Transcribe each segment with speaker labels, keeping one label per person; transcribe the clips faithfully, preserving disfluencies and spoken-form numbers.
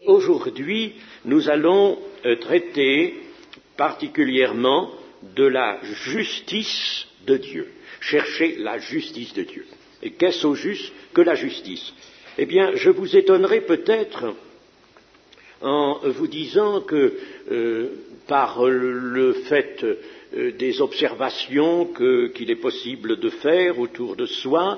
Speaker 1: Aujourd'hui, nous allons euh, traiter particulièrement de la justice de Dieu, chercher la justice de Dieu. Et qu'est-ce au juste que la justice? Eh bien, je vous étonnerai peut-être en vous disant que euh, par le fait euh, des observations que, qu'il est possible de faire autour de soi,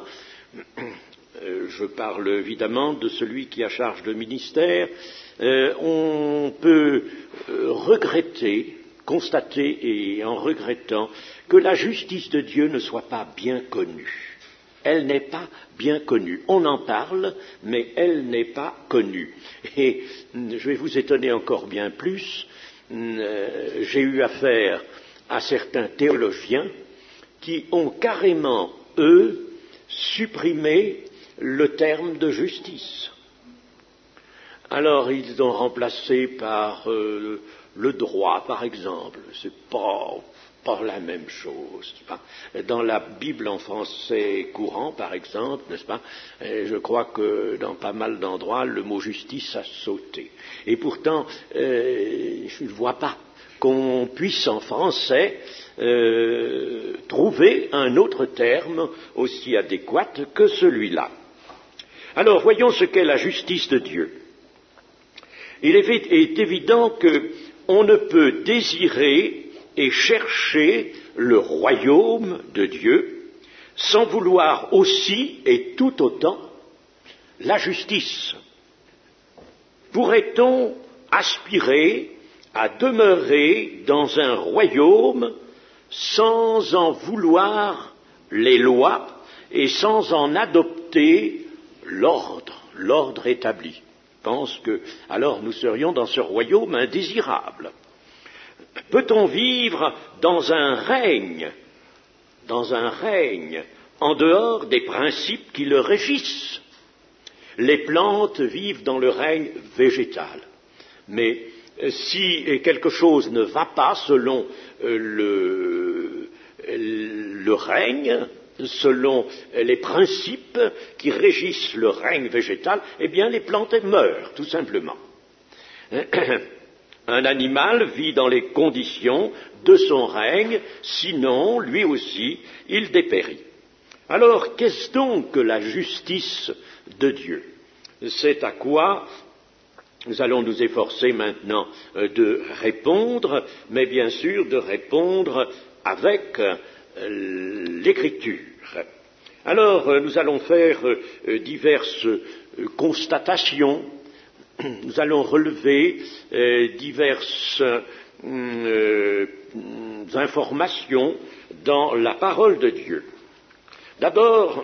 Speaker 1: euh, je parle évidemment de celui qui a charge de ministère, euh, on peut euh, regretter, constater et en regrettant que la justice de Dieu ne soit pas bien connue. Elle n'est pas bien connue. On en parle, mais elle n'est pas connue. Et je vais vous étonner encore bien plus. Euh, j'ai eu affaire à certains théologiens qui ont carrément, eux, supprimé le terme de justice. Alors, ils l'ont remplacé par euh, le droit, par exemple. C'est pas... pas la même chose. Dans la Bible en français courant, par exemple, n'est-ce pas, je crois que dans pas mal d'endroits, le mot justice a sauté. Et pourtant, euh, je ne vois pas qu'on puisse en français euh, trouver un autre terme aussi adéquat que celui-là. Alors, voyons ce qu'est la justice de Dieu. Il est, est évident qu'on ne peut désirer et chercher le royaume de Dieu sans vouloir aussi et tout autant la justice. Pourrait-on aspirer à demeurer dans un royaume sans en vouloir les lois et sans en adopter l'ordre, l'ordre établi? Je pense que alors nous serions dans ce royaume indésirable. Peut-on vivre dans un règne, dans un règne, en dehors des principes qui le régissent? Les plantes vivent dans le règne végétal. Mais si quelque chose ne va pas selon le, le règne, selon les principes qui régissent le règne végétal, eh bien les plantes meurent, tout simplement. Un animal vit dans les conditions de son règne, sinon, lui aussi, il dépérit. Alors, qu'est-ce donc que la justice de Dieu? C'est à quoi nous allons nous efforcer maintenant de répondre, mais bien sûr de répondre avec l'Écriture. Alors, nous allons faire diverses constatations. Nous allons relever euh, diverses euh, informations dans la parole de Dieu. D'abord,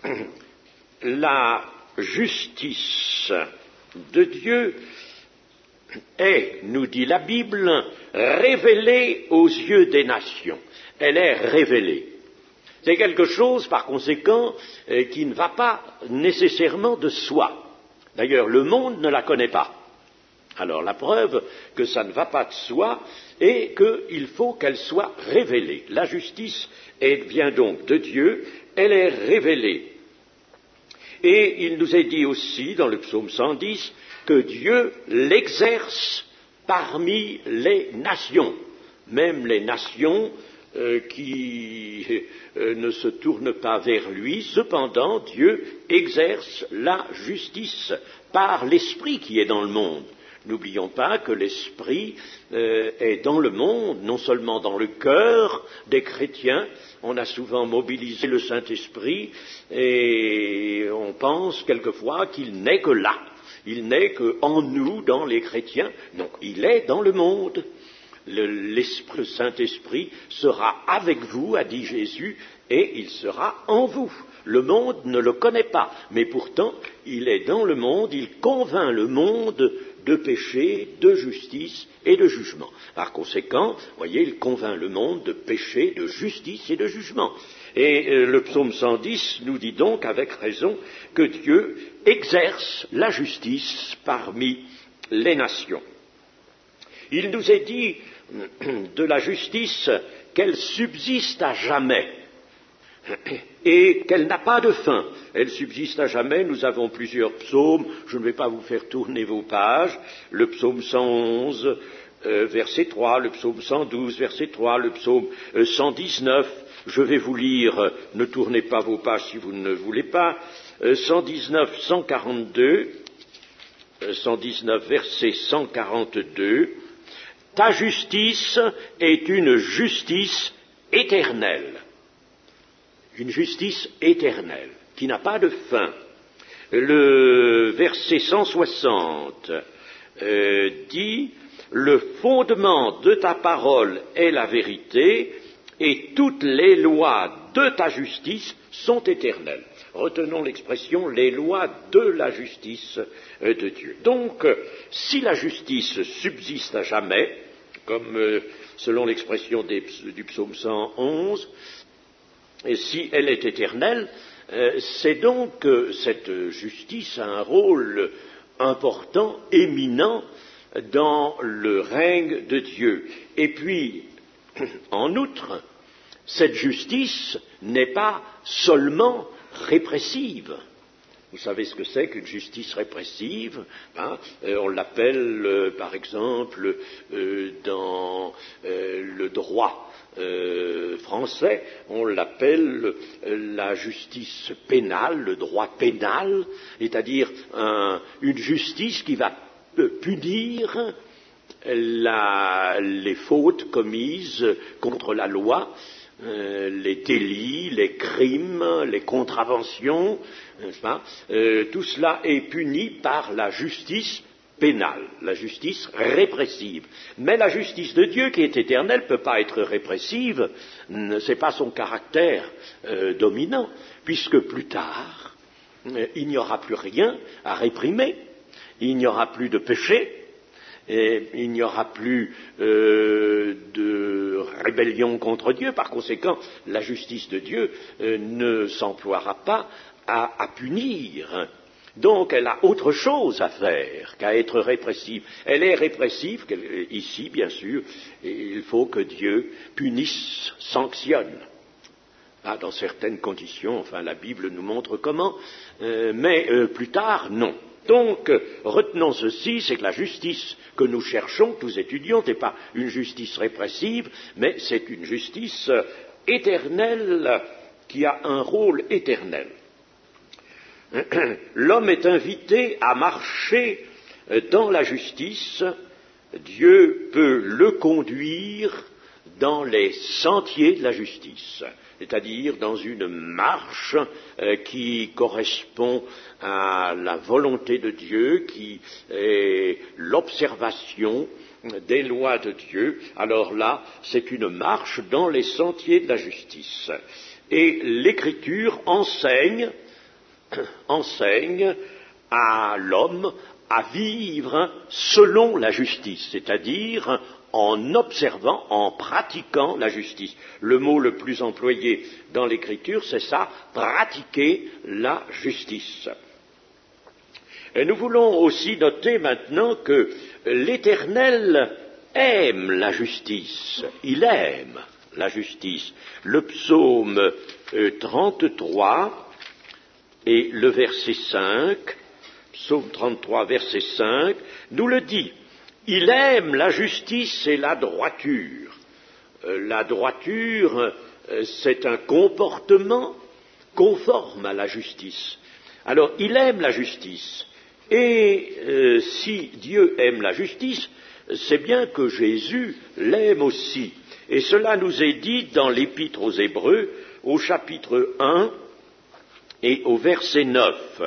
Speaker 1: la justice de Dieu est, nous dit la Bible, révélée aux yeux des nations. Elle est révélée. C'est quelque chose, par conséquent, euh, qui ne va pas nécessairement de soi. D'ailleurs, le monde ne la connaît pas. Alors, la preuve que ça ne va pas de soi est qu'il faut qu'elle soit révélée. La justice elle vient donc de Dieu, elle est révélée. Et il nous est dit aussi, dans le psaume cent dix, que Dieu l'exerce parmi les nations. Même les nations euh, qui euh, ne se tournent pas vers lui, cependant Dieu exerce la justice par l'esprit qui est dans le monde. N'oublions pas que l'esprit euh, est dans le monde, non seulement dans le cœur des chrétiens. On a souvent mobilisé le Saint-Esprit et on pense quelquefois qu'il n'est que là. Il n'est qu'en nous, dans les chrétiens. Non, il est dans le monde. Le, l'esprit, le Saint-Esprit sera avec vous, a dit Jésus, et il sera en vous. Le monde ne le connaît pas, mais pourtant, il est dans le monde, il convainc le monde de péché, de justice et de jugement. Par conséquent, voyez, il convainc le monde de péché, de justice et de jugement. Et euh, le psaume cent dix nous dit donc, avec raison, que Dieu exerce la justice parmi les nations. Il nous est dit de la justice qu'elle subsiste à jamais. et qu'elle n'a pas de fin. Elle subsiste à jamais. Nous avons plusieurs psaumes. Je ne vais pas vous faire tourner vos pages. Le psaume cent onze, euh, verset trois, le psaume cent douze, verset trois, le psaume euh, cent dix-neuf. Je vais vous lire, euh, ne tournez pas vos pages si vous ne voulez pas, euh, cent dix-neuf, cent quarante-deux, euh, cent dix-neuf, verset cent quarante-deux. Ta justice est une justice éternelle. Une justice éternelle, qui n'a pas de fin. Le verset cent soixante euh, dit « Le fondement de ta parole est la vérité, et toutes les lois de ta justice sont éternelles. » Retenons l'expression « les lois de la justice euh, de Dieu ». Donc, euh, si la justice subsiste à jamais, comme euh, selon l'expression des, du psaume cent onze, et si elle est éternelle, euh, c'est donc que euh, cette justice a un rôle important, éminent, dans le règne de Dieu. Et puis, en outre, cette justice n'est pas seulement répressive. Vous savez ce que c'est qu'une justice répressive, hein, euh, on l'appelle, euh, par exemple, euh, dans euh, le droit Euh, français, on l'appelle euh, la justice pénale, le droit pénal, c'est-à-dire un, une justice qui va punir la, les fautes commises contre la loi, euh, les délits, les crimes, les contraventions, n'est-ce pas ? euh, tout cela est puni par la justice pénale, la justice répressive. Mais la justice de Dieu, qui est éternelle, ne peut pas être répressive, ce n'est pas son caractère euh, dominant, puisque plus tard, euh, il n'y aura plus rien à réprimer, il n'y aura plus de péché, et il n'y aura plus euh, de rébellion contre Dieu. Par conséquent, la justice de Dieu euh, ne s'emploiera pas à, à punir. Donc elle a autre chose à faire qu'à être répressive. Elle est répressive, ici bien sûr, et il faut que Dieu punisse, sanctionne. Ah, dans certaines conditions, enfin la Bible nous montre comment, euh, mais euh, plus tard, non. Donc, euh, retenons ceci, c'est que la justice que nous cherchons, tous étudiants, n'est pas une justice répressive, mais c'est une justice euh, éternelle qui a un rôle éternel. L'homme est invité à marcher dans la justice, Dieu peut le conduire dans les sentiers de la justice, c'est-à-dire dans une marche euh, qui correspond à la volonté de Dieu, qui est l'observation des lois de Dieu. Alors là, c'est une marche dans les sentiers de la justice. Et l'Écriture enseigne enseigne à l'homme à vivre selon la justice, c'est-à-dire en observant, en pratiquant la justice. Le mot le plus employé dans l'Écriture, c'est ça, pratiquer la justice. Et nous voulons aussi noter maintenant que l'Éternel aime la justice, il aime la justice. Le psaume euh, trente-trois, et le verset cinq, psaume trente-trois, verset cinq, nous le dit. Il aime la justice et la droiture. Euh, la droiture, euh, c'est un comportement conforme à la justice. Alors, il aime la justice. Et euh, si Dieu aime la justice, c'est bien que Jésus l'aime aussi. Et cela nous est dit dans l'Épître aux Hébreux, au chapitre un, et au verset neuf,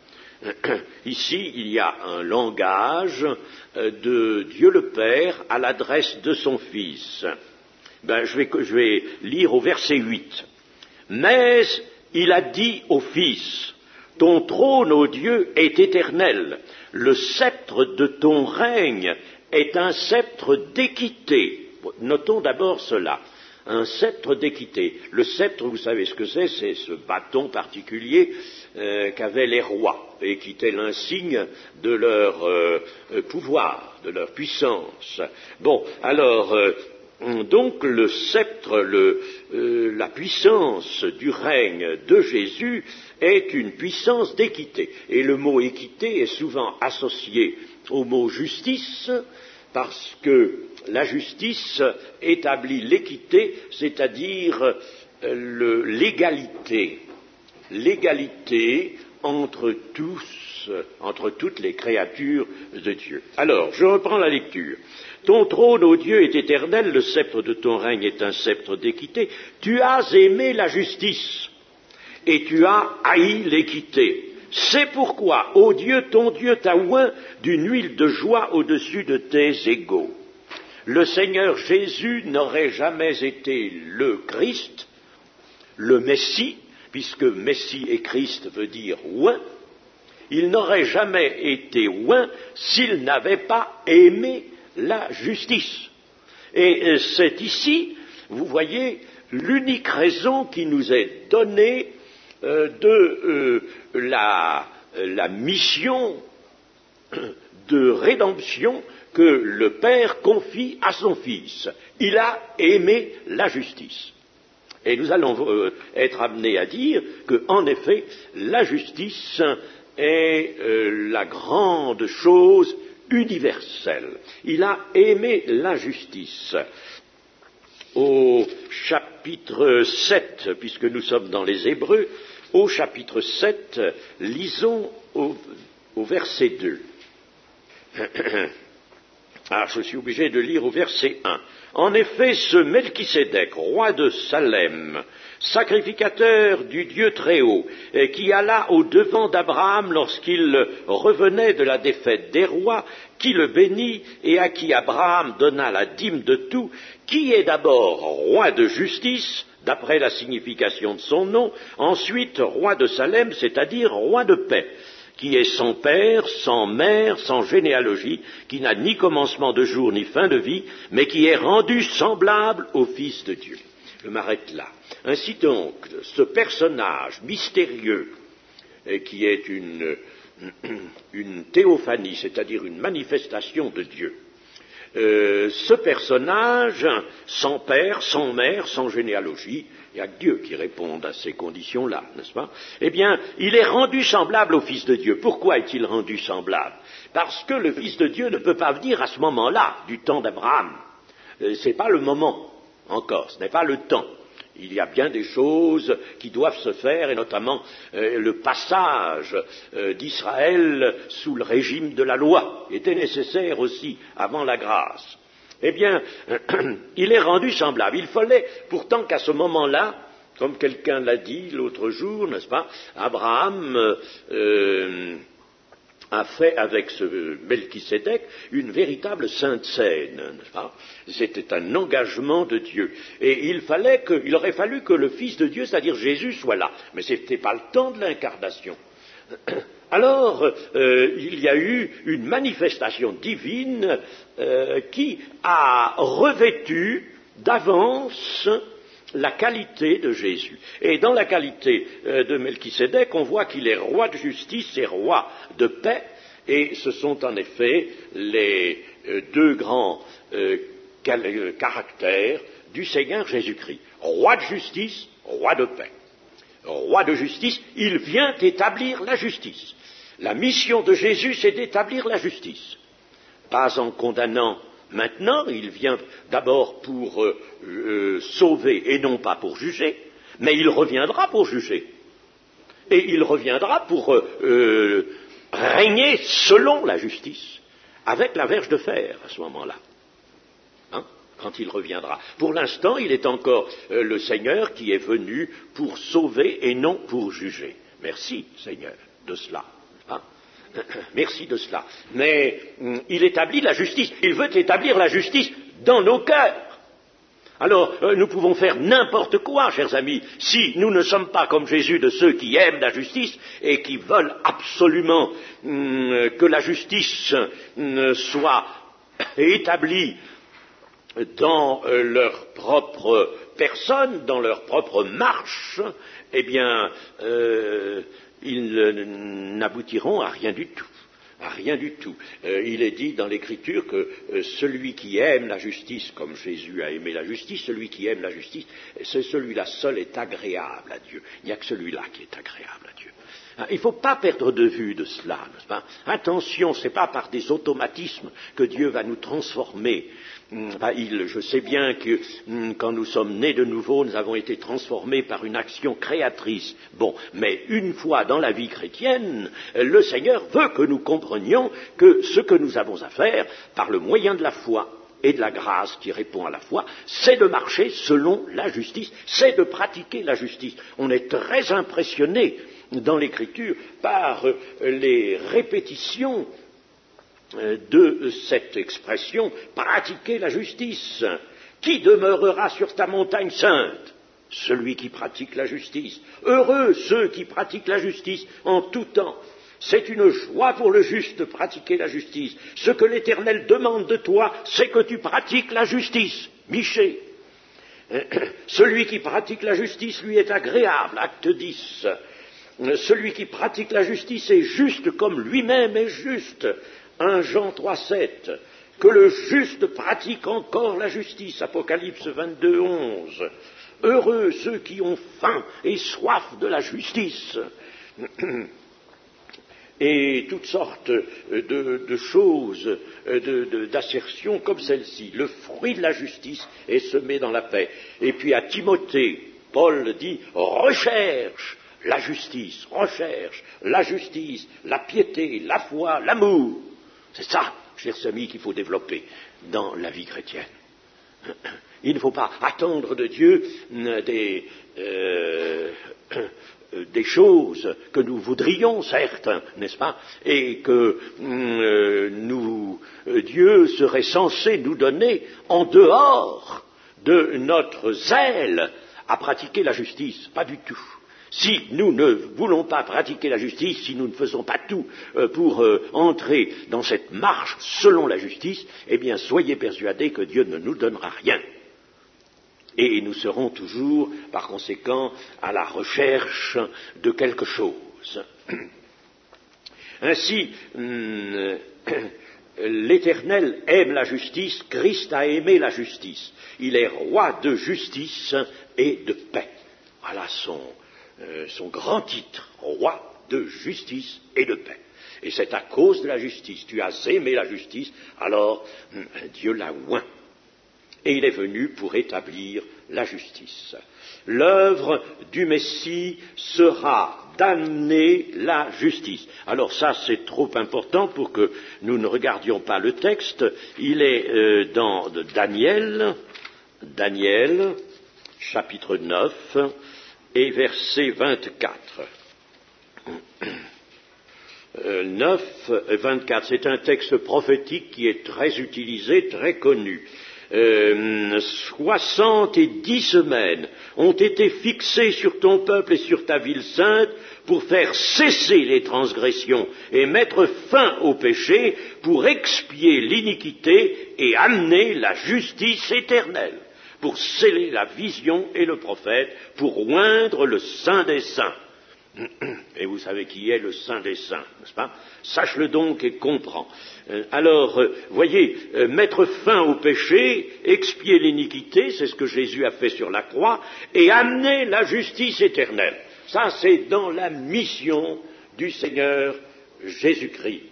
Speaker 1: ici il y a un langage de Dieu le Père à l'adresse de son Fils. Ben, je vais, je vais lire au verset huit. Mais il a dit au Fils, ton trône, ô Dieu, est éternel, le sceptre de ton règne est un sceptre d'équité. Notons d'abord cela. Un sceptre d'équité. Le sceptre, vous savez ce que c'est, c'est ce bâton particulier euh, qu'avaient les rois et qui était l'insigne de leur euh, pouvoir, de leur puissance. Bon, alors, euh, donc le sceptre, le, euh, la puissance du règne de Jésus est une puissance d'équité. Et le mot équité est souvent associé au mot justice, parce que la justice établit l'équité, c'est-à-dire le, l'égalité, l'égalité entre tous, entre toutes les créatures de Dieu. Alors, je reprends la lecture. Ton trône, ô Dieu, est éternel, le sceptre de ton règne est un sceptre d'équité. Tu as aimé la justice et tu as haï l'équité. C'est pourquoi, ô Dieu, ton Dieu t'a oint d'une huile de joie au-dessus de tes égaux. Le Seigneur Jésus n'aurait jamais été le Christ, le Messie, puisque Messie et Christ veut dire oint. Il n'aurait jamais été oint s'il n'avait pas aimé la justice. Et c'est ici, vous voyez, l'unique raison qui nous est donnée euh, de euh, la, la mission de rédemption que le Père confie à son Fils. Il a aimé la justice. Et nous allons euh, être amenés à dire que, en effet, la justice est euh, la grande chose universelle. Il a aimé la justice. Au chapitre sept, puisque nous sommes dans les Hébreux, au chapitre sept, lisons au, au verset deux. Ah, je suis obligé de lire au verset un. En effet, ce Melchisédek, roi de Salem, sacrificateur du Dieu Très-Haut, qui alla au-devant d'Abraham lorsqu'il revenait de la défaite des rois, qui le bénit et à qui Abraham donna la dîme de tout, qui est d'abord roi de justice, d'après la signification de son nom, ensuite roi de Salem, c'est-à-dire roi de paix, qui est sans père, sans mère, sans généalogie, qui n'a ni commencement de jour ni fin de vie, mais qui est rendu semblable au Fils de Dieu. Je m'arrête là. Ainsi donc, ce personnage mystérieux, qui est une, une théophanie, c'est-à-dire une manifestation de Dieu, euh, ce personnage, sans père, sans mère, sans généalogie, il n'y a que Dieu qui réponde à ces conditions-là, n'est-ce pas? Eh bien, il est rendu semblable au Fils de Dieu. Pourquoi est-il rendu semblable? Parce que le Fils de Dieu ne peut pas venir à ce moment-là, du temps d'Abraham. Euh, ce n'est pas le moment encore, ce n'est pas le temps. Il y a bien des choses qui doivent se faire, et notamment euh, le passage euh, d'Israël sous le régime de la loi était nécessaire aussi avant la grâce. Eh bien, il est rendu semblable. Il fallait pourtant qu'à ce moment-là, comme quelqu'un l'a dit l'autre jour, n'est-ce pas, Abraham euh, a fait avec ce Melchisédek une véritable sainte scène, n'est-ce pas? C'était un engagement de Dieu. Et il fallait que, il aurait fallu que le Fils de Dieu, c'est-à-dire Jésus, soit là. Mais ce n'était pas le temps de l'incarnation. Alors, euh, il y a eu une manifestation divine euh, qui a revêtu d'avance la qualité de Jésus. Et dans la qualité euh, de Melchisédek, on voit qu'il est roi de justice et roi de paix, et ce sont en effet les euh, deux grands euh, cal- caractères du Seigneur Jésus-Christ. Roi de justice, roi de paix. Roi de justice, il vient établir la justice. La mission de Jésus, c'est d'établir la justice. Pas en condamnant maintenant, il vient d'abord pour euh, euh, sauver et non pas pour juger, mais il reviendra pour juger. Et il reviendra pour euh, euh, régner selon la justice, avec la verge de fer à ce moment-là. Hein, quand il reviendra. Pour l'instant, il est encore euh, le Seigneur qui est venu pour sauver et non pour juger. Merci, Seigneur, de cela. Hein. Merci de cela. Mais hum, il établit la justice. Il veut établir la justice dans nos cœurs. Alors, euh, nous pouvons faire n'importe quoi, chers amis, si nous ne sommes pas comme Jésus de ceux qui aiment la justice et qui veulent absolument hum, que la justice hum, soit établie dans euh, leur propre personne, dans leur propre marche, eh bien, euh, ils n'aboutiront à rien du tout. Rien du tout. Euh, il est dit dans l'Écriture que euh, celui qui aime la justice, comme Jésus a aimé la justice, celui qui aime la justice, c'est celui-là seul est agréable à Dieu. Il n'y a que celui-là qui est agréable à Dieu. Hein, il ne faut pas perdre de vue de cela, n'est-ce pas? Attention, ce n'est pas par des automatismes que Dieu va nous transformer. Ben, il, je sais bien que hum, quand nous sommes nés de nouveau, nous avons été transformés par une action créatrice. Bon, mais une fois dans la vie chrétienne, le Seigneur veut que nous comprenions que ce que nous avons à faire, par le moyen de la foi et de la grâce qui répond à la foi, c'est de marcher selon la justice, c'est de pratiquer la justice. On est très impressionné dans l'Écriture par les répétitions de cette expression « pratiquer la justice ». Qui demeurera sur ta montagne sainte? Celui qui pratique la justice. Heureux ceux qui pratiquent la justice en tout temps. C'est une joie pour le juste de pratiquer la justice. Ce que l'Éternel demande de toi, c'est que tu pratiques la justice. Michée. Celui qui pratique la justice lui est agréable. Acte dix. Celui qui pratique la justice est juste comme lui-même est juste. un Jean trois sept, que le juste pratique encore la justice, Apocalypse vingt-deux onze. Heureux ceux qui ont faim et soif de la justice. Et toutes sortes de, de choses, de, de, d'assertions comme celle-ci. Le fruit de la justice est semé dans la paix. Et puis à Timothée, Paul dit « recherche la justice, recherche la justice, la piété, la foi, l'amour ». C'est ça, chers amis, qu'il faut développer dans la vie chrétienne. Il ne faut pas attendre de Dieu des, euh, des choses que nous voudrions, certes, n'est-ce pas, et que euh, nous, Dieu serait censé nous donner en dehors de notre zèle à pratiquer la justice. Pas du tout. Si nous ne voulons pas pratiquer la justice, si nous ne faisons pas tout euh, pour euh, entrer dans cette marche selon la justice, eh bien soyez persuadés que Dieu ne nous donnera rien. Et nous serons toujours, par conséquent, à la recherche de quelque chose. Ainsi, hum, l'Éternel aime la justice, Christ a aimé la justice. Il est roi de justice et de paix. Voilà son... Euh, son grand titre, roi de justice et de paix. Et c'est à cause de la justice, tu as aimé la justice, alors hum, Dieu l'a oint. Et il est venu pour établir la justice. L'œuvre du Messie sera d'amener la justice. Alors ça, c'est trop important pour que nous ne regardions pas le texte. Il est euh, dans Daniel, Daniel, chapitre neuf, et verset vingt-quatre. Euh, neuf, vingt-quatre, c'est un texte prophétique qui est très utilisé, très connu. Euh, soixante et dix semaines ont été fixées sur ton peuple et sur ta ville sainte pour faire cesser les transgressions et mettre fin au péché, pour expier l'iniquité et amener la justice éternelle, pour sceller la vision et le prophète, pour oindre le Saint des Saints. Et vous savez qui est le Saint des Saints, n'est-ce pas? Sache-le donc et comprends. Alors, voyez, mettre fin au péché, expier l'iniquité, c'est ce que Jésus a fait sur la croix, et amener la justice éternelle. Ça, c'est dans la mission du Seigneur Jésus-Christ.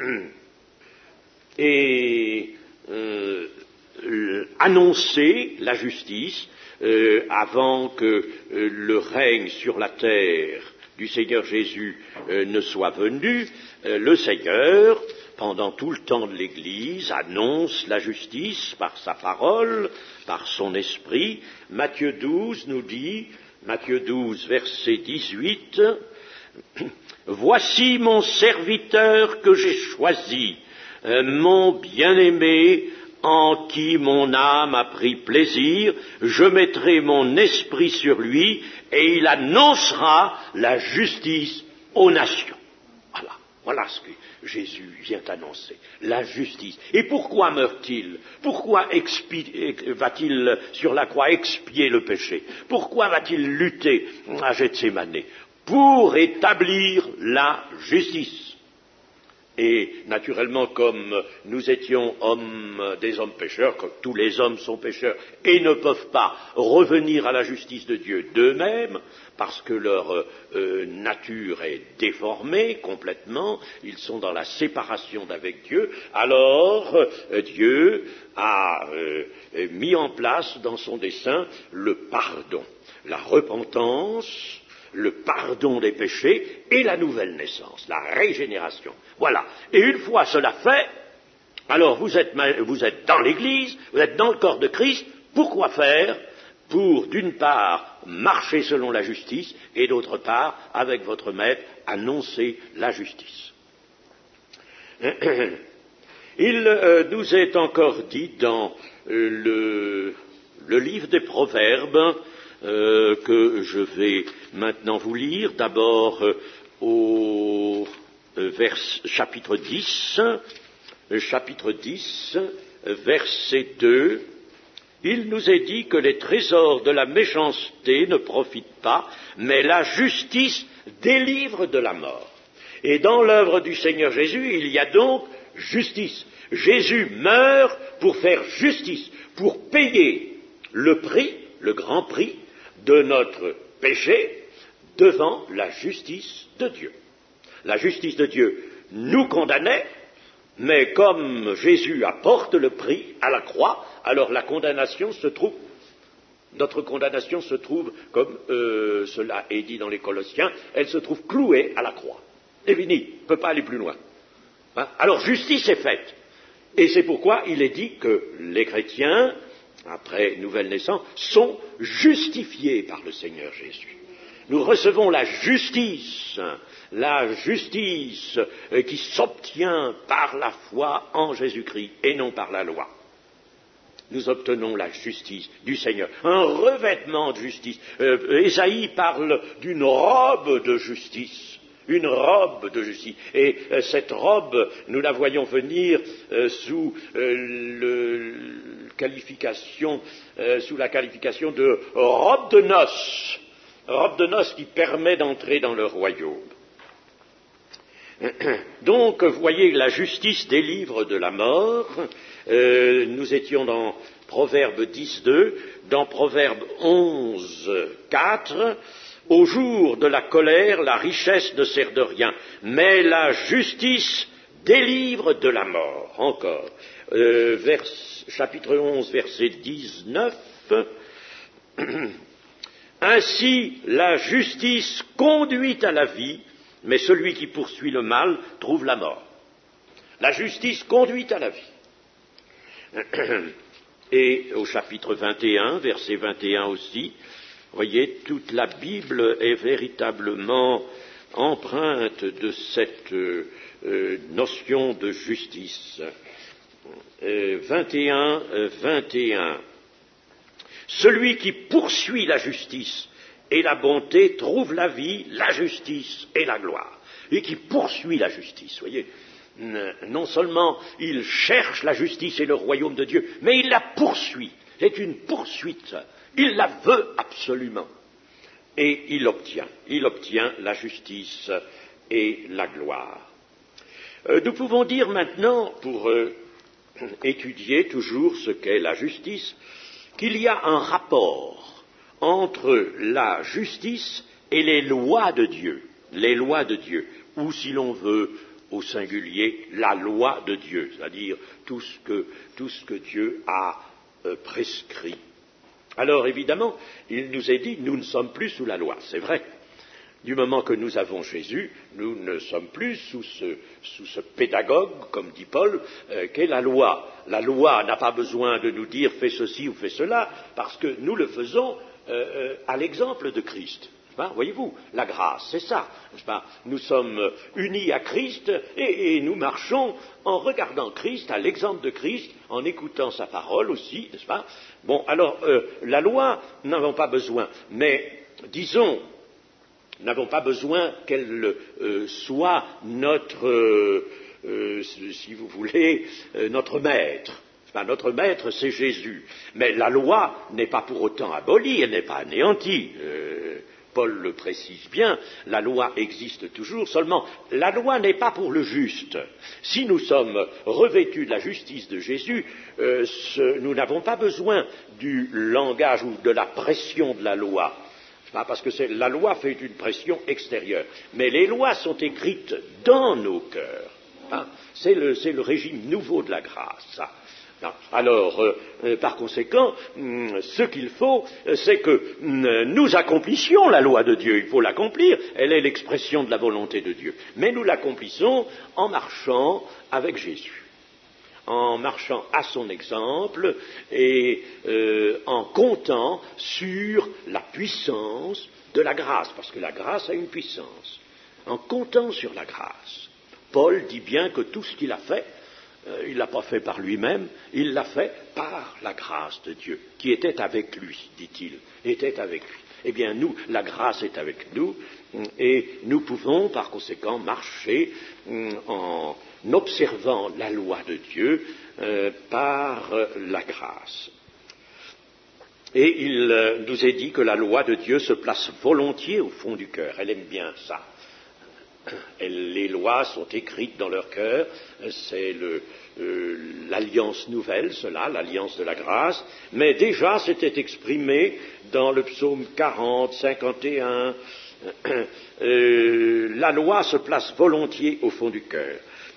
Speaker 1: Et... Euh, Euh, annoncer la justice euh, avant que euh, le règne sur la terre du Seigneur Jésus euh, ne soit venu, euh, le Seigneur, pendant tout le temps de l'Église, annonce la justice par sa parole, par son esprit. Matthieu douze nous dit, Matthieu douze, verset dix-huit, « Voici mon serviteur que j'ai choisi, euh, mon bien-aimé, en qui mon âme a pris plaisir, je mettrai mon esprit sur lui, et il annoncera la justice aux nations. » Voilà, voilà ce que Jésus vient annoncer, la justice. Et pourquoi meurt-il? Pourquoi expie, va-t-il sur la croix expier le péché? Pourquoi va-t-il lutter à Gethsémanée? Pour établir la justice. Et naturellement, comme nous étions hommes, des hommes pécheurs, comme tous les hommes sont pécheurs, et ne peuvent pas revenir à la justice de Dieu d'eux-mêmes, parce que leur euh, nature est déformée complètement, ils sont dans la séparation d'avec Dieu, alors euh, Dieu a euh, mis en place dans son dessein le pardon, la repentance, le pardon des péchés et la nouvelle naissance, la régénération. Voilà. Et une fois cela fait, alors vous êtes, vous êtes dans l'Église, vous êtes dans le corps de Christ, pourquoi faire? Pour, d'une part, marcher selon la justice, et d'autre part, avec votre maître, annoncer la justice. Il euh, nous est encore dit dans euh, le, le livre des Proverbes, euh, que je vais maintenant vous lire, d'abord euh, au euh, vers, chapitre dix, euh, chapitre dix, euh, verset deux, il nous est dit que les trésors de la méchanceté ne profitent pas, mais la justice délivre de la mort. Et dans l'œuvre du Seigneur Jésus, il y a donc justice. Jésus meurt pour faire justice, pour payer le prix, le grand prix, de notre péché devant la justice de Dieu. La justice de Dieu nous condamnait, mais comme Jésus apporte le prix à la croix, alors la condamnation se trouve, notre condamnation se trouve, comme euh, cela est dit dans les Colossiens, elle se trouve clouée à la croix. C'est fini, on ne peut pas aller plus loin. Hein? Alors justice est faite. Et c'est pourquoi il est dit que les chrétiens, après nouvelle naissance, sont justifiés par le Seigneur Jésus. Nous recevons la justice, la justice qui s'obtient par la foi en Jésus-Christ et non par la loi. Nous obtenons la justice du Seigneur, un revêtement de justice. Euh, Ésaïe parle d'une robe de justice. Une robe de justice. Et euh, cette robe, nous la voyons venir euh, sous, euh, le, qualification, euh, sous la qualification de robe de noces. Robe de noces qui permet d'entrer dans le royaume. Donc, vous voyez, la justice délivre de la mort. Euh, nous étions dans Proverbe dix deux, dans Proverbe onze quatre. Au jour de la colère, la richesse ne sert de rien, mais la justice délivre de la mort. Encore, euh, vers, chapitre onze, verset dix-neuf. Ainsi, la justice conduit à la vie, mais celui qui poursuit le mal trouve la mort. La justice conduit à la vie. Et au chapitre vingt et un, verset vingt et un aussi, vous voyez, toute la Bible est véritablement empreinte de cette euh, euh, notion de justice. Euh, vingt et un, euh, vingt et un. Celui qui poursuit la justice et la bonté trouve la vie, la justice et la gloire. Et qui poursuit la justice, voyez. Non seulement il cherche la justice et le royaume de Dieu, mais il la poursuit. C'est une poursuite. Il la veut absolument. Et il obtient. Il obtient la justice et la gloire. Euh, nous pouvons dire maintenant, pour euh, étudier toujours ce qu'est la justice, qu'il y a un rapport entre la justice et les lois de Dieu. Les lois de Dieu. Ou si l'on veut, au singulier, la loi de Dieu. C'est-à-dire tout ce que, tout ce que Dieu a euh, prescrit. Alors évidemment, il nous est dit, nous ne sommes plus sous la loi, c'est vrai. Du moment que nous avons Jésus, nous ne sommes plus sous ce, sous ce pédagogue, comme dit Paul, euh, qu'est la loi. La loi n'a pas besoin de nous dire fais ceci ou fais cela, parce que nous le faisons euh, euh, à l'exemple de Christ. Hein, voyez-vous, la grâce, c'est ça. Nous sommes unis à Christ et, et nous marchons en regardant Christ, à l'exemple de Christ, en écoutant sa parole aussi, n'est-ce pas? Bon, alors, euh, la loi, nous n'avons pas besoin, mais disons, nous n'avons pas besoin qu'elle euh, soit notre, euh, euh, si vous voulez, euh, notre maître. Enfin, notre maître, c'est Jésus. Mais la loi n'est pas pour autant abolie, elle n'est pas anéantie. Euh, Paul le précise bien, la loi existe toujours, seulement la loi n'est pas pour le juste. Si nous sommes revêtus de la justice de Jésus, euh, ce, nous n'avons pas besoin du langage ou de la pression de la loi, parce que c'est, la loi fait une pression extérieure, mais les lois sont écrites dans nos cœurs. Hein, c'est, le, c'est le régime nouveau de la grâce, ça. Alors, euh, euh, par conséquent, hum, ce qu'il faut, c'est que hum, nous accomplissions la loi de Dieu. Il faut l'accomplir, elle est l'expression de la volonté de Dieu. Mais nous l'accomplissons en marchant avec Jésus, en marchant à son exemple et euh, en comptant sur la puissance de la grâce, parce que la grâce a une puissance. En comptant sur la grâce. Paul dit bien que tout ce qu'il a fait, Euh, il ne l'a pas fait par lui-même, il l'a fait par la grâce de Dieu, qui était avec lui, dit-il, était avec lui. Eh bien, nous, la grâce est avec nous, et nous pouvons, par conséquent, marcher en observant la loi de Dieu euh, par euh, la grâce. Et il euh, nous est dit que la loi de Dieu se place volontiers au fond du cœur. Elle aime bien ça. Elle, les lois sont écrites dans leur cœur, c'est le, euh, l'alliance nouvelle, cela, l'alliance de la grâce, mais déjà c'était exprimé dans le psaume quarante, cinquante et un, euh, la loi se place volontiers au fond du cœur.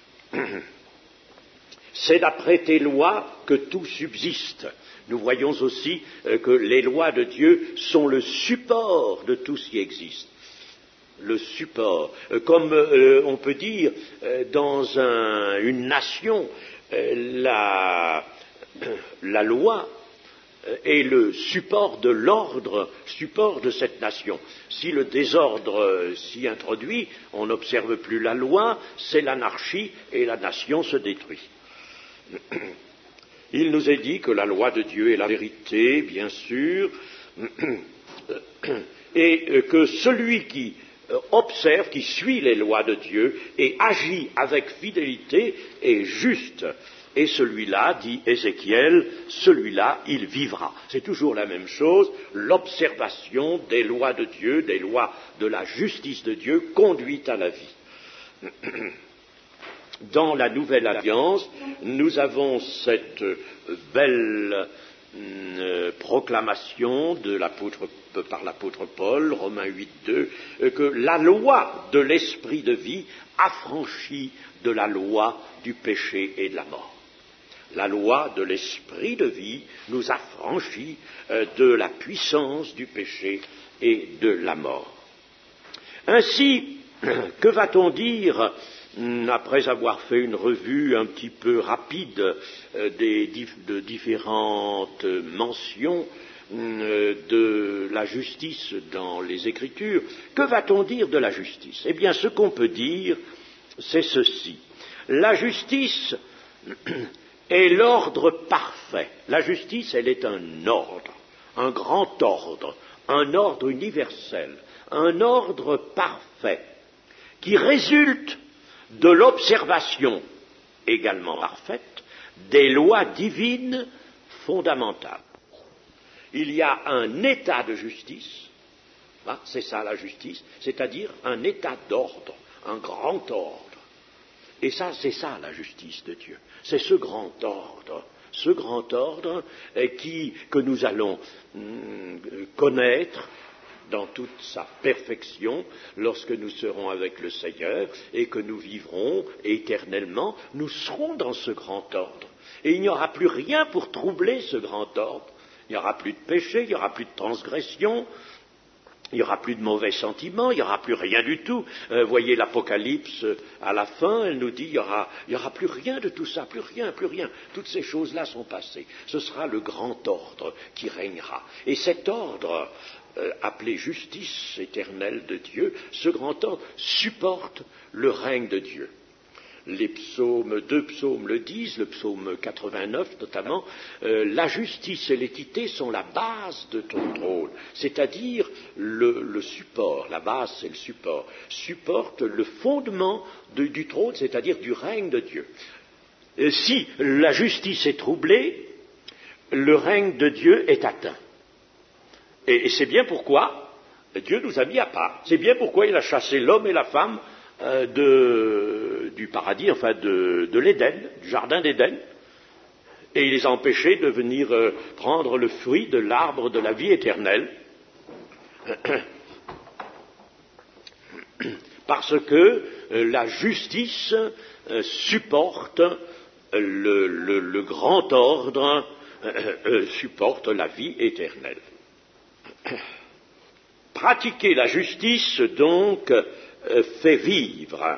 Speaker 1: C'est d'après tes lois que tout subsiste. Nous voyons aussi euh, que les lois de Dieu sont le support de tout ce qui existe. Le support, euh, comme euh, on peut dire euh, dans un, une nation, euh, la, euh, la loi euh, est le support de l'ordre, support de cette nation. Si le désordre euh, s'y introduit, on n'observe plus la loi, c'est l'anarchie et la nation se détruit. Il nous est dit que la loi de Dieu est la vérité, bien sûr, et que celui qui observe, qui suit les lois de Dieu et agit avec fidélité est juste. Et celui-là, dit Ézéchiel, celui-là, il vivra. C'est toujours la même chose, l'observation des lois de Dieu, des lois de la justice de Dieu, conduit à la vie. Dans la Nouvelle Alliance, nous avons cette belle euh, proclamation de l'apôtre, par l'apôtre Paul, Romains huit, deux, euh, que la loi de l'esprit de vie affranchit de la loi du péché et de la mort. La loi de l'esprit de vie nous affranchit euh, de la puissance du péché et de la mort. Ainsi, que va-t-on dire après avoir fait une revue un petit peu rapide euh, des, de différentes mentions euh, de la justice dans les Écritures, que va-t-on dire de la justice? Eh bien, ce qu'on peut dire, c'est ceci. La justice est l'ordre parfait. La justice, elle est un ordre, un grand ordre, un ordre universel, un ordre parfait, qui résulte de l'observation également parfaite des lois divines fondamentales. Il y a un état de justice, hein, c'est ça la justice, c'est-à-dire un état d'ordre, un grand ordre. Et ça, c'est ça la justice de Dieu, c'est ce grand ordre, ce grand ordre eh, qui, que nous allons hum, connaître dans toute sa perfection, lorsque nous serons avec le Seigneur et que nous vivrons éternellement, nous serons dans ce grand ordre. Et il n'y aura plus rien pour troubler ce grand ordre. Il n'y aura plus de péché, il n'y aura plus de transgression, il n'y aura plus de mauvais sentiments, il n'y aura plus rien du tout. Euh, voyez l'Apocalypse à la fin, elle nous dit il n'y aura, il y aura plus rien de tout ça, plus rien, plus rien. Toutes ces choses-là sont passées. Ce sera le grand ordre qui régnera. Et cet ordre, Euh, appelé justice éternelle de Dieu, ce grand ordre supporte le règne de Dieu. Les psaumes, deux psaumes le disent, le psaume quatre-vingt-neuf notamment, euh, la justice et l'équité sont la base de ton trône, c'est-à-dire le, le support, la base c'est le support, supporte le fondement de, du trône, c'est-à-dire du règne de Dieu. Et si la justice est troublée, le règne de Dieu est atteint. Et, et c'est bien pourquoi Dieu nous a mis à part. C'est bien pourquoi il a chassé l'homme et la femme euh, de, du paradis, enfin de, de l'Éden, du jardin d'Éden, et il les a empêchés de venir euh, prendre le fruit de l'arbre de la vie éternelle, parce que euh, la justice euh, supporte euh, le, le, le grand ordre, euh, euh, supporte la vie éternelle. Pratiquer la justice, donc, euh, fait vivre.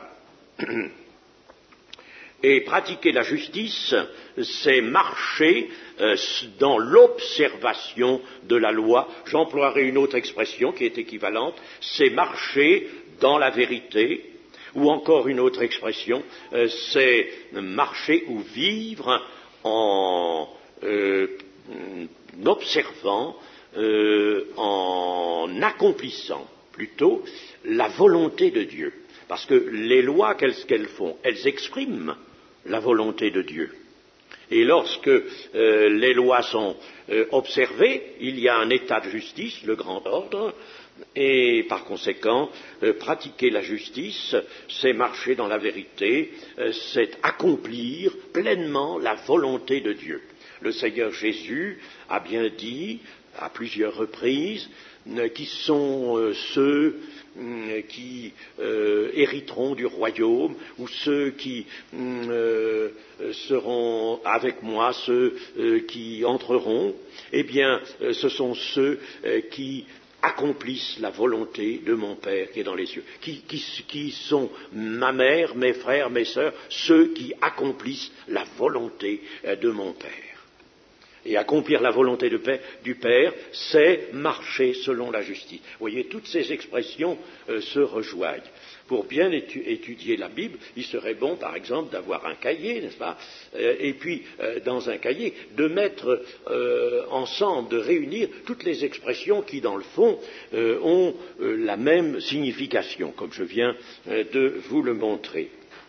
Speaker 1: Et pratiquer la justice, c'est marcher euh, dans l'observation de la loi. J'emploierai une autre expression qui est équivalente, c'est marcher dans la vérité, ou encore une autre expression, euh, c'est marcher ou vivre en euh, observant, euh, en accomplissant plutôt la volonté de Dieu. Parce que les lois, qu'est-ce qu'elles font? Elles expriment la volonté de Dieu. Et lorsque euh, les lois sont euh, observées, il y a un état de justice, le grand ordre, et par conséquent, euh, pratiquer la justice, c'est marcher dans la vérité, euh, c'est accomplir pleinement la volonté de Dieu. Le Seigneur Jésus a bien dit, à plusieurs reprises, euh, qui sont euh, ceux qui euh, hériteront du royaume, ou ceux qui euh, seront avec moi, ceux euh, qui entreront, eh bien, euh, ce sont ceux euh, qui accomplissent la volonté de mon Père qui est dans les cieux, qui, qui, qui sont ma mère, mes frères, mes sœurs, ceux qui accomplissent la volonté euh, de mon Père. Et accomplir la volonté de Père, du Père, c'est marcher selon la justice. Vous voyez, toutes ces expressions euh, se rejoignent. Pour bien étu- étudier la Bible, il serait bon, par exemple, d'avoir un cahier, n'est-ce pas, euh, et puis, euh, dans un cahier, de mettre euh, ensemble, de réunir toutes les expressions qui, dans le fond, euh, ont euh, la même signification, comme je viens euh, de vous le montrer.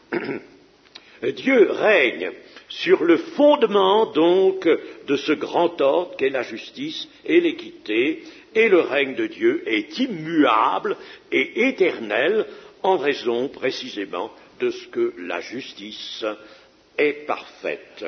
Speaker 1: Dieu règne sur le fondement, donc, de ce grand ordre qu'est la justice et l'équité, et le règne de Dieu est immuable et éternel en raison, précisément, de ce que la justice est parfaite.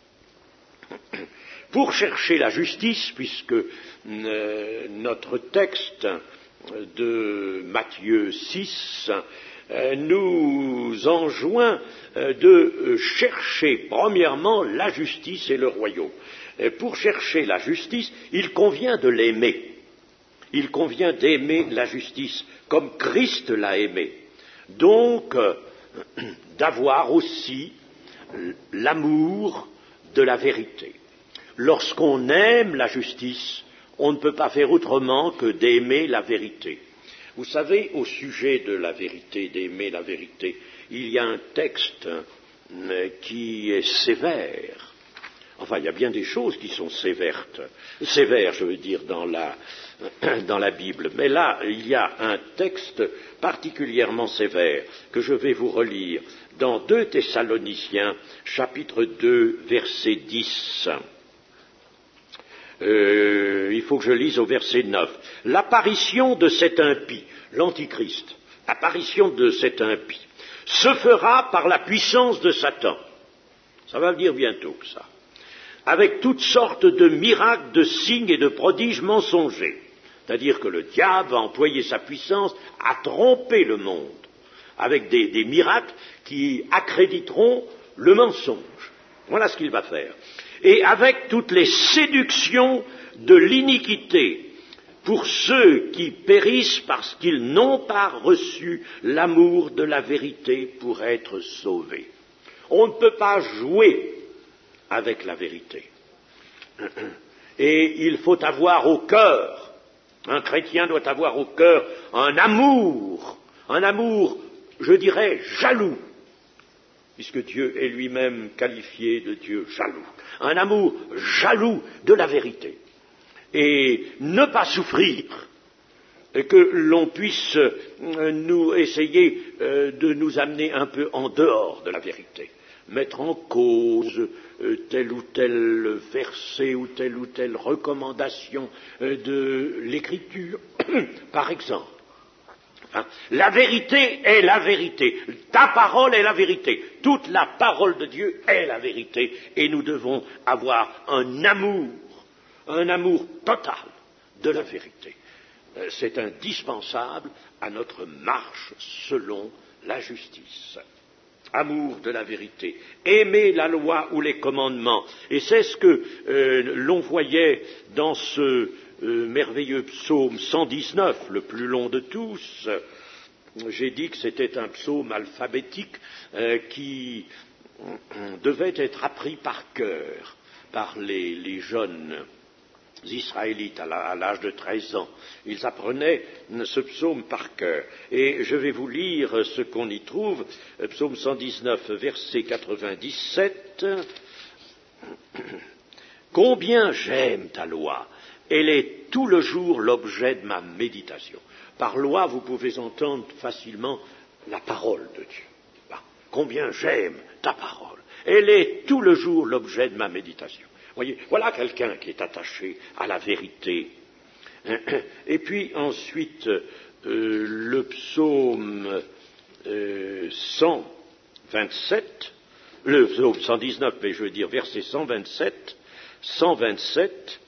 Speaker 1: Pour chercher la justice, puisque euh, notre texte de Matthieu six euh, nous enjoint euh, de chercher premièrement la justice et le royaume. Et pour chercher la justice, il convient de l'aimer. Il convient d'aimer la justice comme Christ l'a aimé. Donc, euh, d'avoir aussi l'amour de la vérité. Lorsqu'on aime la justice, on ne peut pas faire autrement que d'aimer la vérité. Vous savez, au sujet de la vérité, d'aimer la vérité, il y a un texte euh, qui est sévère. Enfin, il y a bien des choses qui sont sévères, sévères, je veux dire, dans la, dans la Bible. Mais là, il y a un texte particulièrement sévère que je vais vous relire dans deux Thessaloniciens, chapitre deux, verset dix. Euh, il faut que je lise au verset neuf. L'apparition de cet impie, l'Antichrist, l'apparition de cet impie, se fera par la puissance de Satan. Ça va venir bientôt, ça. Avec toutes sortes de miracles, de signes et de prodiges mensongers. C'est-à-dire que le diable va employer sa puissance à tromper le monde, avec des, des miracles qui accréditeront le mensonge. Voilà ce qu'il va faire. Et avec toutes les séductions de l'iniquité, pour ceux qui périssent parce qu'ils n'ont pas reçu l'amour de la vérité pour être sauvés. On ne peut pas jouer avec la vérité. Et il faut avoir au cœur, un chrétien doit avoir au cœur un amour, un amour, je dirais, jaloux, puisque Dieu est lui-même qualifié de Dieu jaloux. Un amour jaloux de la vérité. Et ne pas souffrir que l'on puisse nous essayer de nous amener un peu en dehors de la vérité. Mettre en cause tel ou tel verset ou telle ou telle recommandation de l'Écriture, Par exemple, hein, la vérité est la vérité, ta parole est la vérité, toute la parole de Dieu est la vérité, et nous devons avoir un amour, un amour total de la vérité. C'est indispensable à notre marche selon la justice. Amour de la vérité, aimer la loi ou les commandements. Et c'est ce que euh, l'on voyait dans ce euh, merveilleux psaume cent dix-neuf, le plus long de tous. J'ai dit que c'était un psaume alphabétique euh, qui euh, devait être appris par cœur par les, les jeunes Israélites à l'âge de treize ans. Ils apprenaient ce psaume par cœur. Et je vais vous lire ce qu'on y trouve, psaume cent dix-neuf, verset quatre-vingt-dix-sept. Combien j'aime ta loi, elle est tout le jour l'objet de ma méditation. Par loi, vous pouvez entendre facilement la parole de Dieu. Bah, combien j'aime ta parole, elle est tout le jour l'objet de ma méditation. Voyez, voilà quelqu'un qui est attaché à la vérité. Et puis ensuite, euh, le psaume euh, cent vingt-sept, le psaume cent dix-neuf, mais je veux dire verset cent vingt-sept, cent vingt-sept,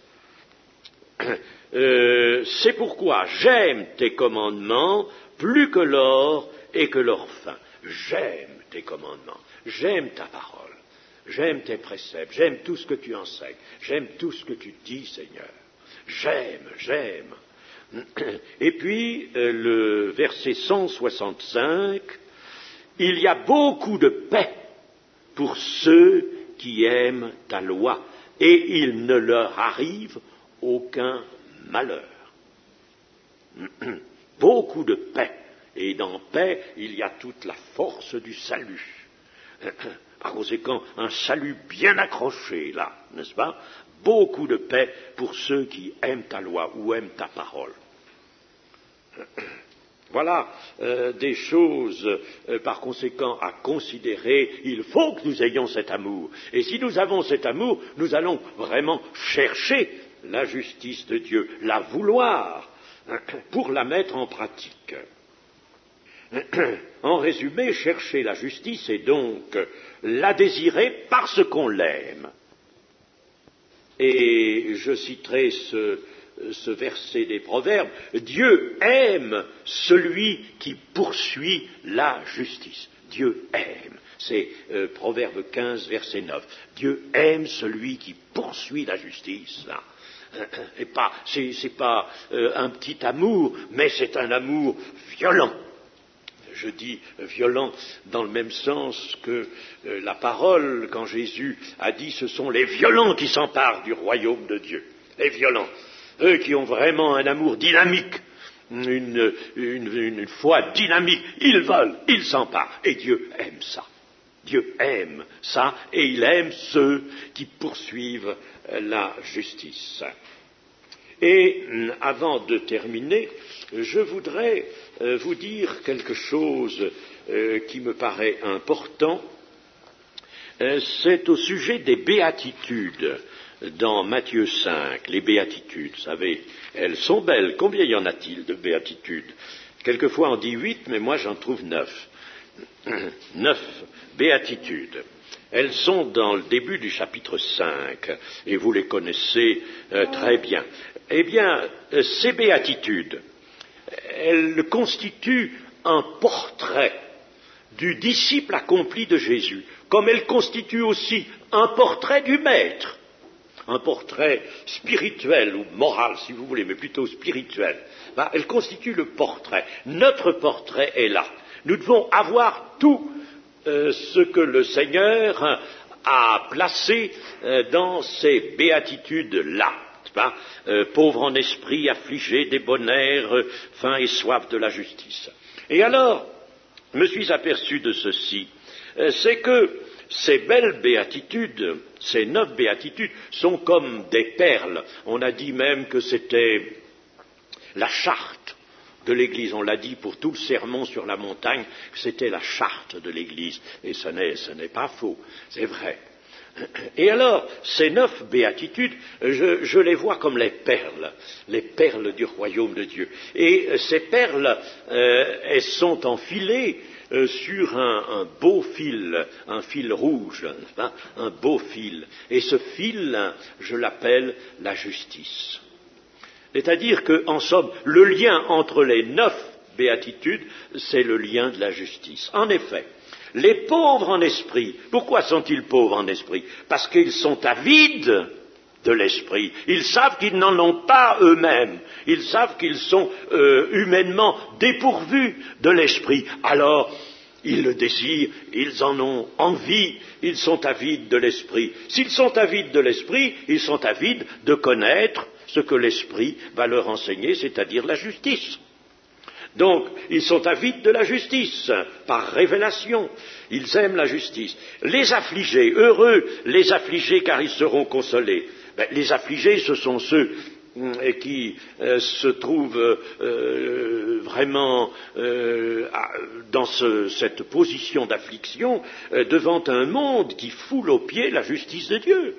Speaker 1: euh, c'est pourquoi j'aime tes commandements plus que l'or et que leur fin. J'aime tes commandements, j'aime ta parole. J'aime tes préceptes, j'aime tout ce que tu enseignes, j'aime tout ce que tu dis, Seigneur. J'aime, j'aime. Et puis, euh, le verset cent soixante-cinq, il y a beaucoup de paix pour ceux qui aiment ta loi, et il ne leur arrive aucun malheur. Beaucoup de paix, et dans paix, il y a toute la force du salut. Par conséquent, un salut bien accroché, là, n'est-ce pas? Beaucoup de paix pour ceux qui aiment ta loi ou aiment ta parole. Voilà euh, des choses, euh, par conséquent, à considérer. Il faut que nous ayons cet amour. Et si nous avons cet amour, nous allons vraiment chercher la justice de Dieu, la vouloir, hein, pour la mettre en pratique. En résumé, chercher la justice et donc la désirer parce qu'on l'aime. Et je citerai ce, ce verset des Proverbes, Dieu aime celui qui poursuit la justice. Dieu aime. C'est euh, Proverbe quinze, verset neuf. Dieu aime celui qui poursuit la justice, là. Et pas, c'est, c'est pas euh, un petit amour, mais c'est un amour violent. Je dis violent dans le même sens que euh, la parole, quand Jésus a dit ce sont les violents qui s'emparent du royaume de Dieu. Les violents, eux qui ont vraiment un amour dynamique, une, une, une foi dynamique, ils veulent, ils s'emparent. Et Dieu aime ça. Dieu aime ça et il aime ceux qui poursuivent la justice. Et avant de terminer, je voudrais euh, vous dire quelque chose euh, qui me paraît important. Euh, c'est au sujet des béatitudes dans Matthieu cinq. Les béatitudes, vous savez, elles sont belles. Combien y en a-t-il de béatitudes? Quelquefois on dit huit, mais moi j'en trouve neuf. Neuf béatitudes. Elles sont dans le début du chapitre cinq, et vous les connaissez euh, très bien. Eh bien, euh, ces béatitudes, elles constituent un portrait du disciple accompli de Jésus, comme elles constituent aussi un portrait du Maître, un portrait spirituel ou moral, si vous voulez, mais plutôt spirituel. Ben, elles constituent le portrait. Notre portrait est là. Nous devons avoir tout euh, ce que le Seigneur a placé euh, dans ces béatitudes-là. Euh, pauvre en esprit, affligé, débonnaire, euh, faim et soif de la justice. Et alors, je me suis aperçu de ceci, euh, c'est que ces belles béatitudes, ces neuf béatitudes, sont comme des perles. On a dit même que c'était la charte de l'Église. On l'a dit pour tout le sermon sur la montagne, que c'était la charte de l'Église. Et ce n'est, ce n'est pas faux, c'est vrai. Et alors, ces neuf béatitudes, je, je les vois comme les perles, les perles du royaume de Dieu. Et ces perles, euh, elles sont enfilées euh, sur un, un beau fil, un fil rouge, hein, un beau fil. Et ce fil, je l'appelle la justice. C'est-à-dire que, en somme, le lien entre les neuf béatitudes, c'est le lien de la justice. En effet, les pauvres en esprit, pourquoi sont-ils pauvres en esprit? Parce qu'ils sont avides de l'esprit. Ils savent qu'ils n'en ont pas eux-mêmes. Ils savent qu'ils sont euh, humainement dépourvus de l'esprit. Alors, ils le désirent, ils en ont envie, ils sont avides de l'esprit. S'ils sont avides de l'esprit, ils sont avides de connaître ce que l'esprit va leur enseigner, c'est-à-dire la justice. Donc, ils sont avides de la justice, par révélation. Ils aiment la justice. Les affligés, heureux les affligés, car ils seront consolés. Ben, les affligés, ce sont ceux euh, qui euh, se trouvent euh, vraiment euh, dans ce, cette position d'affliction euh, devant un monde qui foule aux pieds la justice de Dieu.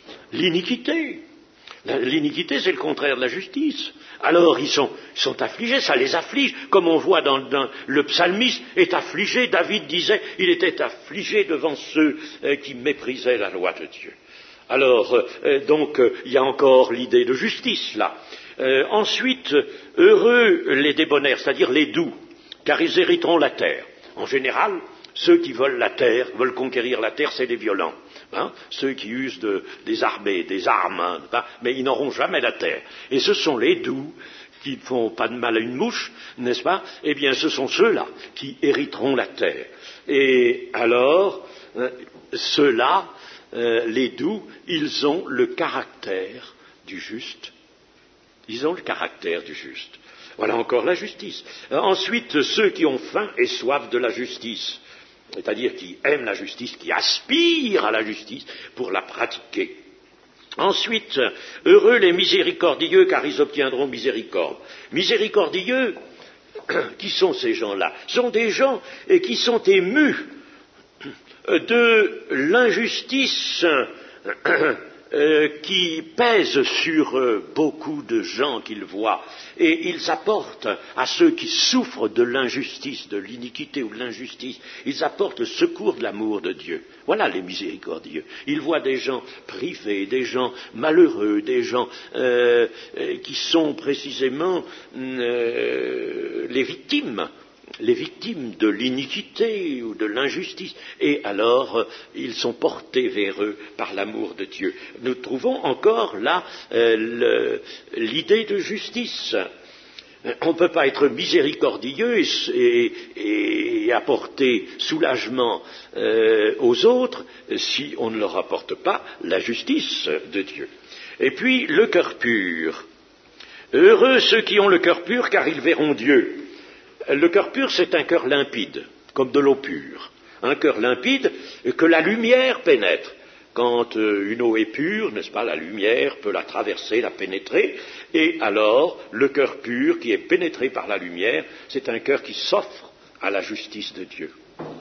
Speaker 1: L'iniquité. L'iniquité, c'est le contraire de la justice. Alors, ils sont, ils sont affligés, ça les afflige, comme on voit dans, dans le psalmiste est affligé. David disait, il était affligé devant ceux euh, qui méprisaient la loi de Dieu. Alors, euh, donc, euh, il y a encore l'idée de justice, là. Euh, ensuite, heureux les débonnaires, c'est-à-dire les doux, car ils hériteront la terre. En général, ceux qui veulent la terre, veulent conquérir la terre, c'est les violents. Hein, ceux qui usent de, des armées, des armes, hein, mais ils n'auront jamais la terre. Et ce sont les doux qui ne font pas de mal à une mouche, n'est-ce pas? Eh bien, ce sont ceux-là qui hériteront la terre. Et alors, euh, ceux-là, euh, les doux, ils ont le caractère du juste. Ils ont le caractère du juste. Voilà encore la justice. Euh, ensuite, ceux qui ont faim et soif de la justice, c'est-à-dire qui aiment la justice, qui aspirent à la justice pour la pratiquer. Ensuite, heureux les miséricordieux, car ils obtiendront miséricorde. Miséricordieux, qui sont ces gens-là? Ce sont des gens qui sont émus de l'injustice Euh, qui pèse sur euh, beaucoup de gens qu'ils voient, et ils apportent à ceux qui souffrent de l'injustice, de l'iniquité ou de l'injustice, ils apportent le secours de l'amour de Dieu. Voilà les miséricordieux. Ils voient des gens privés, des gens malheureux, des gens euh, euh, qui sont précisément euh, les victimes. les victimes de l'iniquité ou de l'injustice, et alors euh, ils sont portés vers eux par l'amour de Dieu. Nous trouvons encore là euh, le, l'idée de justice. On ne peut pas être miséricordieux et, et, et apporter soulagement euh, aux autres si on ne leur apporte pas la justice de Dieu. Et puis le cœur pur. Heureux ceux qui ont le cœur pur, car ils verront Dieu. Le cœur pur, c'est un cœur limpide, comme de l'eau pure. Un cœur limpide que la lumière pénètre. Quand euh, une eau est pure, n'est-ce pas, la lumière peut la traverser, la pénétrer, et alors le cœur pur qui est pénétré par la lumière, c'est un cœur qui s'offre à la justice de Dieu.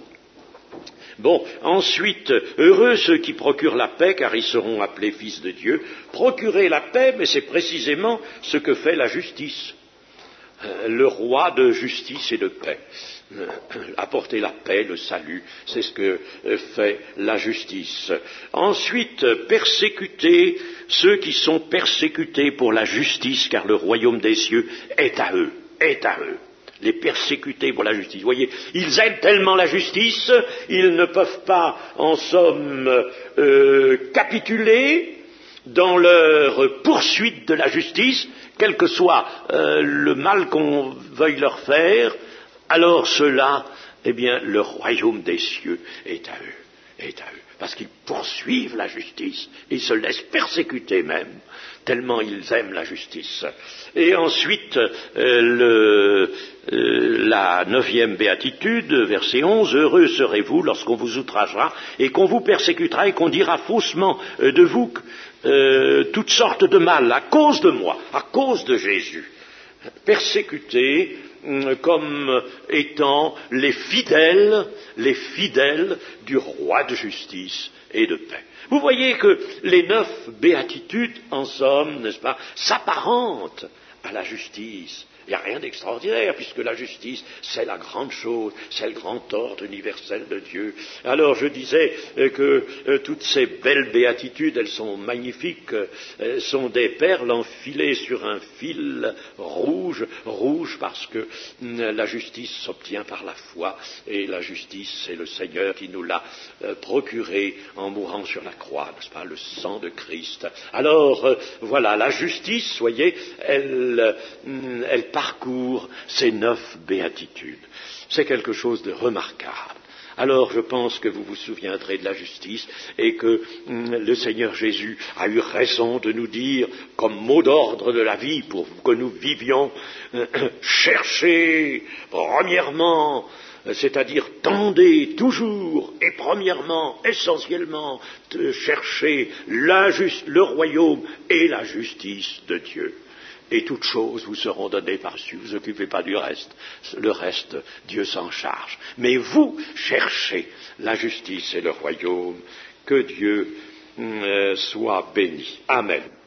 Speaker 1: Bon, ensuite, heureux ceux qui procurent la paix, car ils seront appelés fils de Dieu. Procurer la paix, mais c'est précisément ce que fait la justice. Le roi de justice et de paix. Apporter la paix, le salut, c'est ce que fait la justice. Ensuite, persécuter ceux qui sont persécutés pour la justice, car le royaume des cieux est à eux, est à eux. Les persécuter pour la justice. Vous voyez, ils aiment tellement la justice, ils ne peuvent pas, en somme, euh, capituler dans leur poursuite de la justice, quel que soit euh, le mal qu'on veuille leur faire. Alors ceux-là, eh bien, le royaume des cieux est à eux, est à eux, parce qu'ils poursuivent la justice, ils se laissent persécuter même, tellement ils aiment la justice. Et ensuite, euh, le, euh, la neuvième béatitude, verset onze, heureux serez-vous lorsqu'on vous outragera et qu'on vous persécutera et qu'on dira faussement euh, de vous euh, toutes sortes de mal à cause de moi, à cause de Jésus. Persécutés comme étant les fidèles, les fidèles du roi de justice, et de paix. Vous voyez que les neuf béatitudes, en somme, n'est-ce pas, s'apparentent à la justice. Il n'y a rien d'extraordinaire, puisque la justice, c'est la grande chose, c'est le grand ordre universel de Dieu. Alors je disais euh, que euh, toutes ces belles béatitudes, elles sont magnifiques, euh, sont des perles enfilées sur un fil rouge, rouge parce que euh, la justice s'obtient par la foi, et la justice, c'est le Seigneur qui nous l'a euh, procurée en mourant sur la croix, n'est-ce pas, le sang de Christ. Alors euh, voilà, la justice, voyez, elle, euh, elle parcourt ces neuf béatitudes. C'est quelque chose de remarquable. Alors je pense que vous vous souviendrez de la justice et que hum, le Seigneur Jésus a eu raison de nous dire, comme mot d'ordre de la vie pour que nous vivions, euh, cherchez premièrement, c'est-à-dire tendez toujours et premièrement, essentiellement, de chercher la just- le royaume et la justice de Dieu. Et toutes choses vous seront données par-dessus. Vous occupez pas du reste. Le reste, Dieu s'en charge. Mais vous cherchez la justice et le royaume. Que Dieu euh, soit béni. Amen.